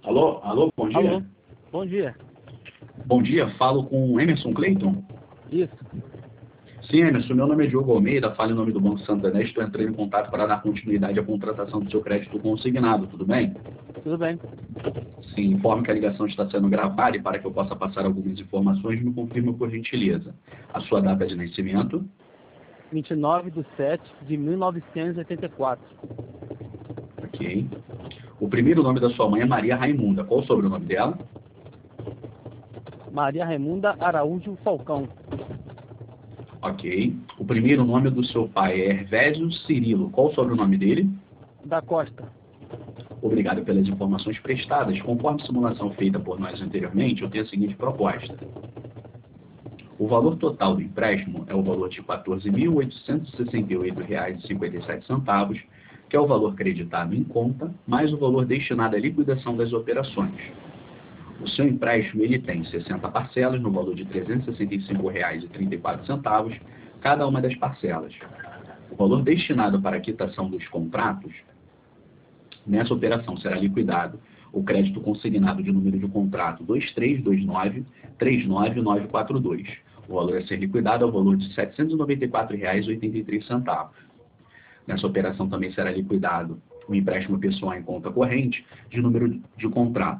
Alô, alô, bom Alô, dia. bom dia. Bom dia, falo com Emerson Clayton. Isso, Sim, Emerson, meu nome é Diogo Almeida, falo em nome do Banco Santander, estou entrando em contato para dar continuidade à contratação do seu crédito consignado, tudo bem? tudo bem. Sim, informe que a ligação está sendo gravada e para que eu possa passar algumas informações, me confirma por gentileza. A sua data de nascimento? 29/7/1984. Ok. O primeiro nome da sua mãe é Maria Raimunda, qual o sobrenome dela? Maria Raimunda Araújo Falcão. Ok. O primeiro nome do seu pai é Hervésio Cirilo, qual o sobrenome dele? Da Costa. Obrigado pelas informações prestadas. Conforme a simulação feita por nós anteriormente, eu tenho a seguinte proposta. O valor total do empréstimo é o valor de R$ 14.868,57, que é o valor creditado em conta, mais o valor destinado à liquidação das operações. O seu empréstimo ele tem 60 parcelas no valor de R$ 365,34, cada uma das parcelas. O valor destinado para a quitação dos contratos, nessa operação será liquidado o crédito consignado de número de contrato 2329-39942. O valor a ser liquidado é o valor de R$ 794,83. Nessa operação também será liquidado o empréstimo pessoal em conta corrente de número de contrato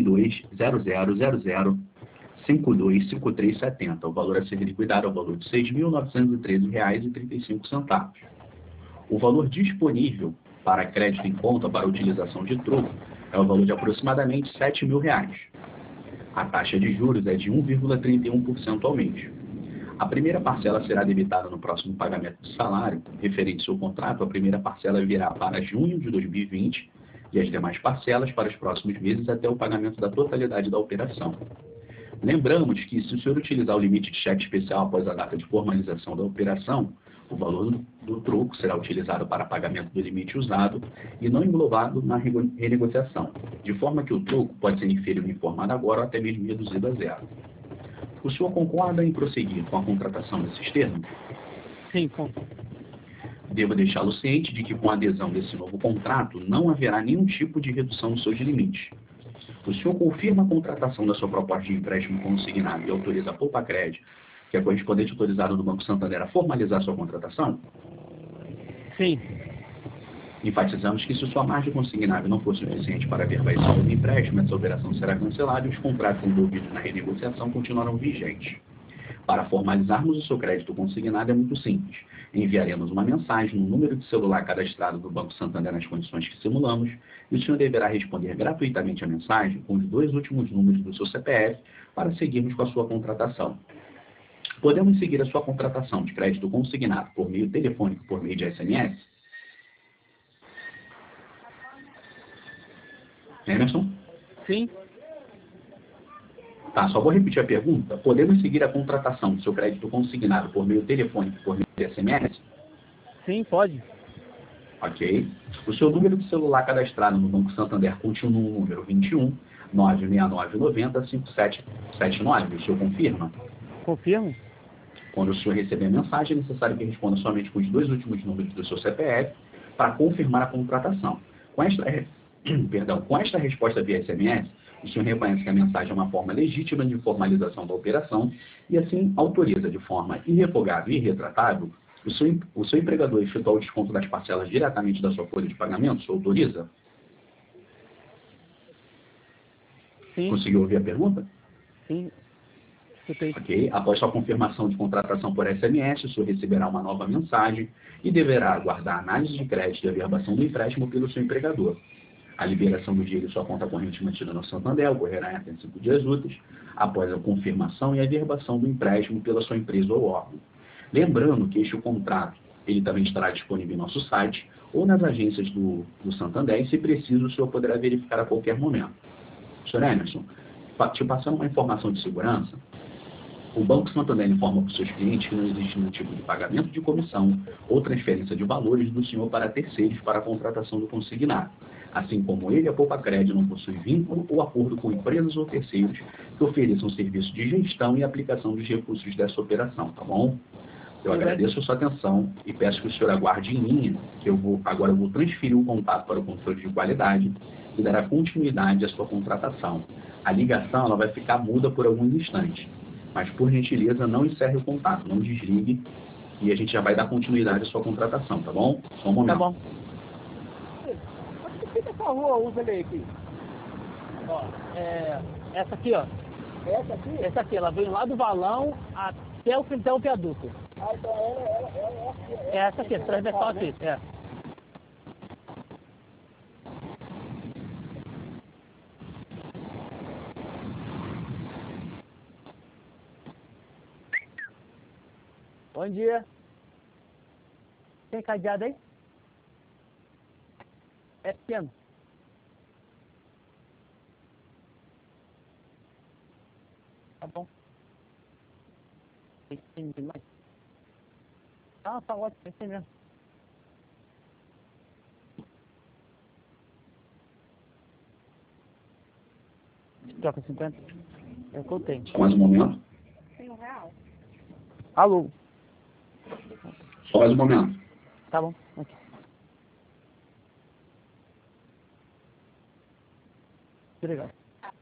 32.0000525370. O valor a ser liquidado é o valor de R$ 6.913,35. O valor disponível para crédito em conta para utilização de troco é o valor de aproximadamente R$ 7.000. A taxa de juros é de 1,31% ao mês. A primeira parcela será debitada no próximo pagamento do salário. Referente ao seu contrato, a primeira parcela virá para junho de 2020 e as demais parcelas para os próximos meses até o pagamento da totalidade da operação. Lembramos que, se o senhor utilizar o limite de cheque especial após a data de formalização da operação, o valor do troco será utilizado para pagamento do limite usado e não englobado na renegociação, de forma que o troco pode ser inferior informado agora ou até mesmo reduzido a zero. O senhor concorda em prosseguir com a contratação desses termos? Sim, Devo deixá-lo ciente de que, com a adesão desse novo contrato, não haverá nenhum tipo de redução nos seus limites. O senhor confirma a contratação da sua proposta de empréstimo consignado e autoriza a Poupa-Crédito, que é correspondente autorizado do Banco Santander, a formalizar sua contratação? sim, Enfatizamos que, se sua margem consignável não for suficiente para verbalizar o empréstimo, essa operação será cancelada e os contratos envolvidos na renegociação continuarão vigentes. Para formalizarmos o seu crédito consignado é muito simples. Enviaremos uma mensagem no número de celular cadastrado do Banco Santander nas condições que simulamos e o senhor deverá responder gratuitamente a mensagem com os 2 últimos números do seu CPF para seguirmos com a sua contratação. Podemos seguir a sua contratação de crédito consignado por meio telefônico, por meio de SMS? Emerson? sim, Tá, só vou repetir a pergunta. Podemos seguir a contratação do seu crédito consignado por meio telefônico, por meio de SMS? sim, pode. Ok. O seu número de celular cadastrado no Banco Santander continua o número 21 969 90 5779. O senhor confirma? Confirmo? Quando o senhor receber a mensagem, é necessário que responda somente com os 2 últimos números do seu CPF para confirmar a contratação. Com esta, com esta resposta via SMS, o senhor reconhece que a mensagem é uma forma legítima de formalização da operação e, assim, autoriza de forma irrevogável e irretratável o seu empregador efetuar o desconto das parcelas diretamente da sua folha de pagamento? O senhor autoriza? Sim, Conseguiu ouvir a pergunta? sim, escutei. Ok. Após sua confirmação de contratação por SMS, o senhor receberá uma nova mensagem e deverá aguardar a análise de crédito e averbação do empréstimo pelo seu empregador. A liberação do dinheiro de sua conta corrente mantida no Santander ocorrerá em até 5 dias úteis, após a confirmação e averbação do empréstimo pela sua empresa ou órgão. Lembrando que este contrato ele também estará disponível em nosso site ou nas agências do Santander e, se preciso, o senhor poderá verificar a qualquer momento. Sr. Emerson, te passando uma informação de segurança, o Banco Santander informa para os seus clientes que não existe nenhum tipo de pagamento de comissão ou transferência de valores do senhor para terceiros para a contratação do consignado. Assim como ele, a Poupa-Crédito não possui vínculo ou acordo com empresas ou terceiros que ofereçam serviço de gestão e aplicação dos recursos dessa operação, tá bom? Eu agradeço a sua atenção e peço que o senhor aguarde em linha, que agora eu vou transferir o contato para o controle de qualidade e dará continuidade à sua contratação. A ligação ela vai ficar muda por alguns instantes, mas por gentileza não encerre o contato, não desligue e a gente já vai dar continuidade à sua contratação, tá bom? Só um momento. Tá bom. Onde fica essa rua, usa ele aqui? Ó, essa aqui, ó. Essa aqui? Essa aqui, ela vem lá do valão até o viaduto. Ah, então ela é essa aqui, transversal aqui, Bom dia. Tem cadeado aí? É pequeno. Tá bom. Tem mais? Ah, tá ótimo, tem mesmo. Troca 50. É o que eu tenho. Só mais um momento. Tem R$1. Alô? Só mais um momento. Tá bom. Aqui. Obrigado.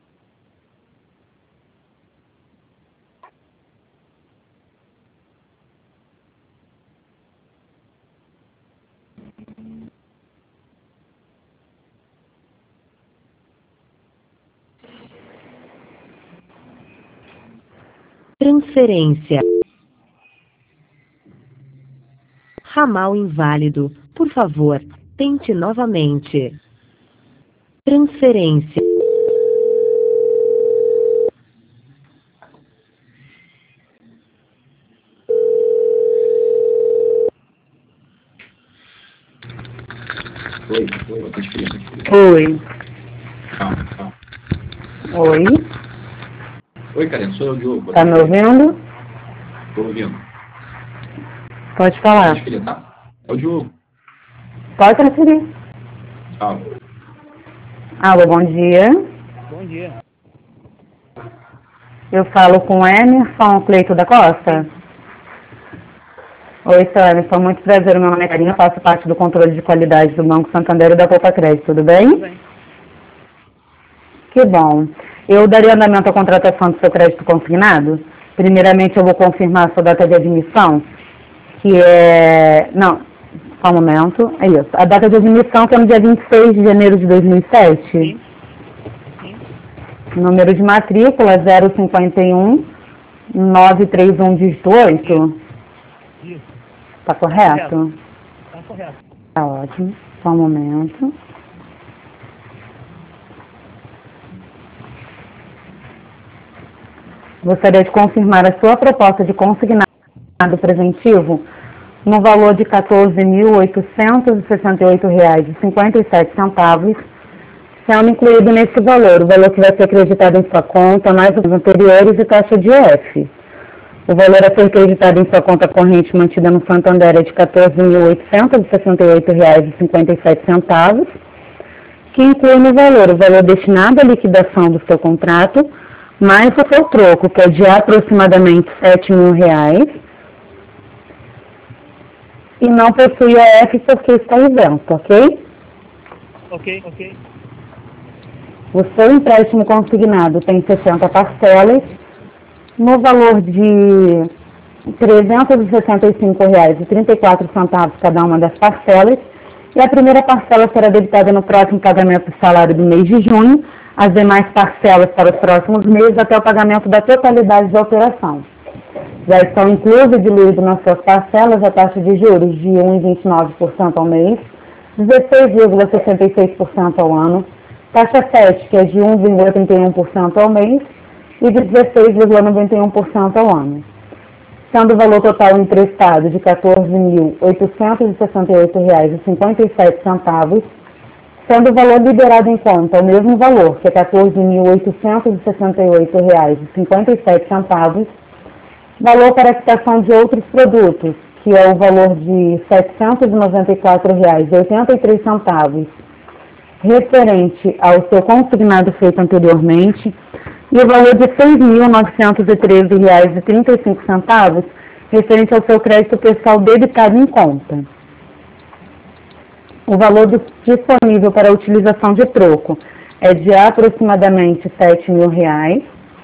Transferência. Ramal inválido. Por favor, tente novamente. Transferência. Oi, vou transferir. Oi. Calma. Oi. Oi, Karen, sou eu, Diogo. Tá me ouvindo? Tô ouvindo. Pode falar. Transferir, tá? É o Diogo. Pode transferir. Calma. Alô, bom dia. Bom dia. Eu falo com Emerson Cleito da Costa. Oi, seu Emerson, muito prazer. Meu nome é Karina, faço parte do controle de qualidade do Banco Santander e da Copa Crédito, tudo bem? Tudo bem. Que bom. Eu daria andamento à contratação do seu crédito consignado. Primeiramente, eu vou confirmar a sua data de admissão, que é... Não, só um momento. É isso. A data de admissão que é no dia 26 de janeiro de 2007. Sim. Número de matrícula 051 931 dígito 8. Isso. Tá correto? Tá correto. Tá ótimo. Só um momento. Gostaria de confirmar a sua proposta de consignado preventivo no valor de R$ 14.868,57, sendo incluído nesse valor o valor que vai ser acreditado em sua conta, mais os anteriores e taxa de IF. O valor a ser acreditado em sua conta corrente mantida no Santander é de R$ 14.868,57, que inclui no valor o valor destinado à liquidação do seu contrato, mais o seu troco, que é de aproximadamente R$ 7.000, e não possui AF porque está isento, ok? Ok. O seu empréstimo consignado tem 60 parcelas, no valor de R$ 365,34 cada uma das parcelas, e a primeira parcela será debitada no próximo pagamento do salário do mês de junho, as demais parcelas para os próximos meses até o pagamento da totalidade da operação. Já estão inclusas e diluídas nas suas parcelas a taxa de juros de 1,29% ao mês, 16,66% ao ano, taxa FET, que é de 1,31% ao mês, e de 16,91% ao ano. Sendo o valor total emprestado de R$ 14.868,57, sendo o valor liberado em conta o mesmo valor, que é R$ 14.868,57, valor para a quitação de outros produtos, que é o valor de R$ 794,83, referente ao seu consignado feito anteriormente, e o valor de R$ 6.913,35, referente ao seu crédito pessoal debitado em conta. O valor disponível para a utilização de troco é de aproximadamente R$7.000.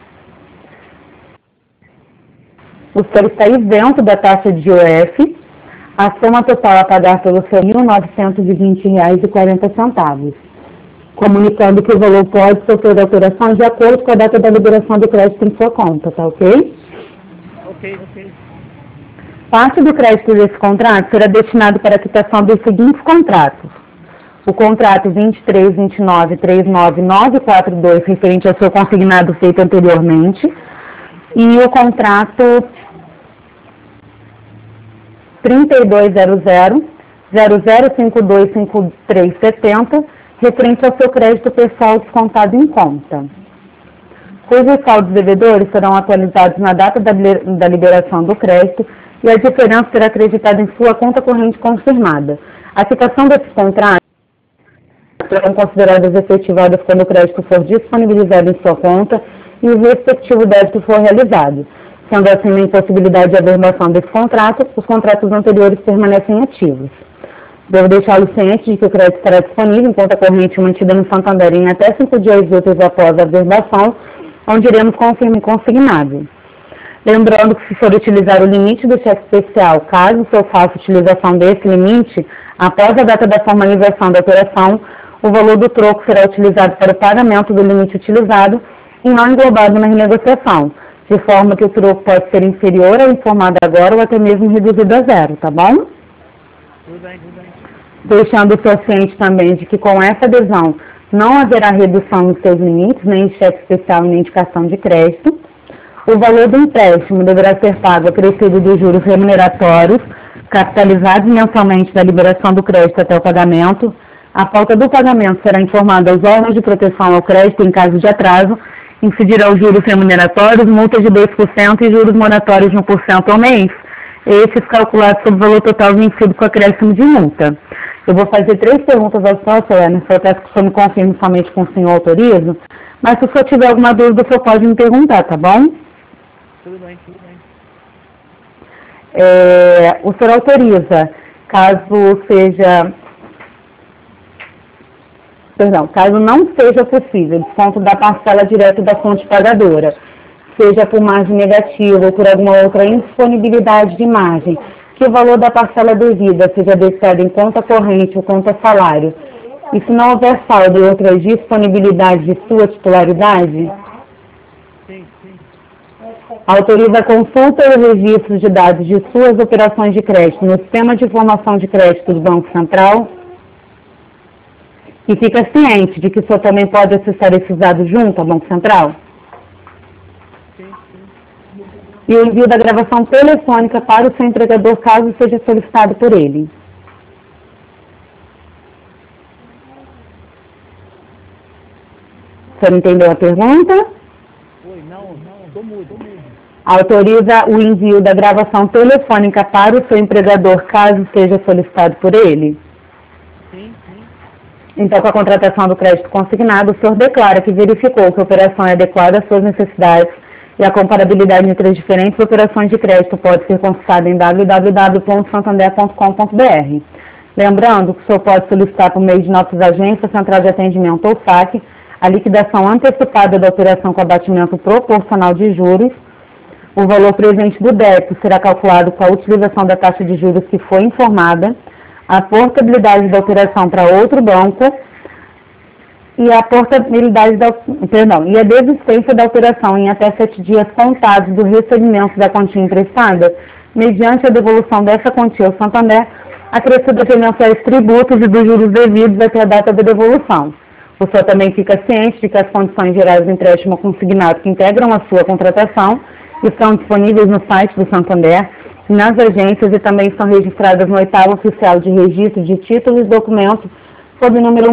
O senhor está isento da taxa de IOF. A soma total a pagar pelo senhor R$ 1.920,40, comunicando que o valor pode sofrer alteração de acordo com a data da liberação do crédito em sua conta, tá ok? Ok. Parte do crédito desse contrato será destinado para a quitação dos seguintes contratos. O contrato 23.29.39942, referente ao seu consignado feito anteriormente, e o contrato 3200.00525370, referente ao seu crédito pessoal descontado em conta, cujos saldos devedores serão atualizados na data da liberação do crédito e a diferença será acreditada em sua conta corrente confirmada. A quitação desses contratos serão consideradas efetivadas quando o crédito for disponibilizado em sua conta e o respectivo débito for realizado. Sendo assim, na impossibilidade de averbação desse contrato, os contratos anteriores permanecem ativos. Devo deixá-lo ciente de que o crédito estará disponível em conta corrente mantida no Santander em até 5 dias úteis após a averbação, onde iremos confirmar consignado. Lembrando que, se for utilizar o limite do cheque especial, caso o senhor faça utilização desse limite, após a data da formalização da operação, o valor do troco será utilizado para o pagamento do limite utilizado e não englobado na renegociação, de forma que o troco pode ser inferior ao informado agora ou até mesmo reduzido a zero, tá bom? Tudo bem. Deixando o senhor ciente também de que com essa adesão não haverá redução nos seus limites, nem em cheque especial nem indicação de crédito. O valor do empréstimo deverá ser pago acrescido dos juros remuneratórios, capitalizados mensalmente da liberação do crédito até o pagamento. A falta do pagamento será informada aos órgãos de proteção ao crédito em caso de atraso, incidirá os juros remuneratórios, multas de 2% e juros moratórios de 1% ao mês, esses calculados sobre o valor total vencido com acréscimo de multa. Eu vou fazer 3 perguntas ao senhor, Emerson, eu peço que o senhor me confirme somente com o senhor autoriza, mas se o senhor tiver alguma dúvida, o senhor pode me perguntar, tá bom? Tudo bem. O senhor autoriza, caso não seja possível desconto da parcela direta da fonte pagadora, seja por margem negativa ou por alguma outra indisponibilidade de margem, que o valor da parcela devida seja debitado em conta corrente ou conta salário, e se não houver saldo e outras disponibilidades de sua titularidade, Sim. autoriza a consulta e o registro de dados de suas operações de crédito no Sistema de Informação de Crédito do Banco Central, e fica ciente de que o senhor também pode acessar esses dados junto ao Banco Central? Sim. E o envio da gravação telefônica para o seu entregador, caso seja solicitado por ele. O senhor entendeu a pergunta? Oi, não, tô mudo. Autoriza o envio da gravação telefônica para o seu empregador, caso seja solicitado por ele? Sim. Então, com a contratação do crédito consignado, o senhor declara que verificou que a operação é adequada às suas necessidades e a comparabilidade entre as diferentes operações de crédito pode ser consultada em www.santander.com.br. Lembrando que o senhor pode solicitar por meio de nossas agências, central de atendimento ou SAC, a liquidação antecipada da operação com abatimento proporcional de juros. O valor presente do débito será calculado com a utilização da taxa de juros que foi informada, a portabilidade da operação para outro banco e a desistência da operação em até 7 dias contados do recebimento da quantia emprestada, mediante a devolução dessa quantia ao Santander, acrescida de mensais tributos e dos juros devidos até a data da devolução. O senhor também fica ciente de que as condições gerais do empréstimo consignado que integram a sua contratação estão disponíveis no site do Santander, nas agências e também são registradas no 8º Oficial de Registro de Títulos e Documentos, sob o número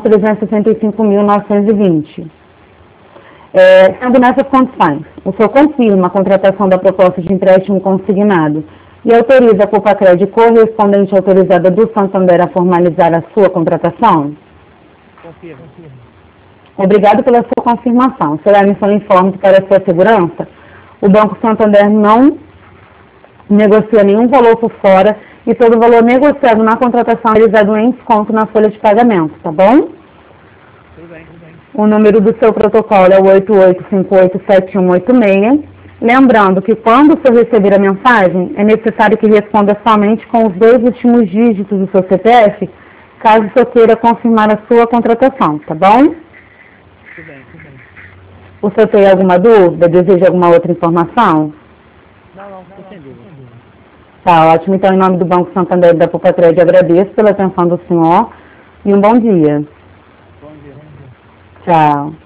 1.365.920. Sendo nessas condições, o senhor confirma a contratação da proposta de empréstimo consignado e autoriza a Copacred correspondente autorizada do Santander a formalizar a sua contratação? Confirmo. Obrigado pela sua confirmação. Será a missão informe que, para a sua segurança, o Banco Santander não negocia nenhum valor por fora e todo valor negociado na contratação é realizado em desconto na folha de pagamento, tá bom? Tudo bem, tudo bem. O número do seu protocolo é o 88587186. Lembrando que quando você receber a mensagem, é necessário que responda somente com os 2 últimos dígitos do seu CPF, caso você queira confirmar a sua contratação, tá bom? Tudo bem, tudo bem. O senhor tem alguma dúvida? Deseja alguma outra informação? Não, sem dúvida. Tá, ótimo. Então, em nome do Banco Santander e da Popatred, agradeço pela atenção do senhor e um bom dia. Bom dia. Tchau.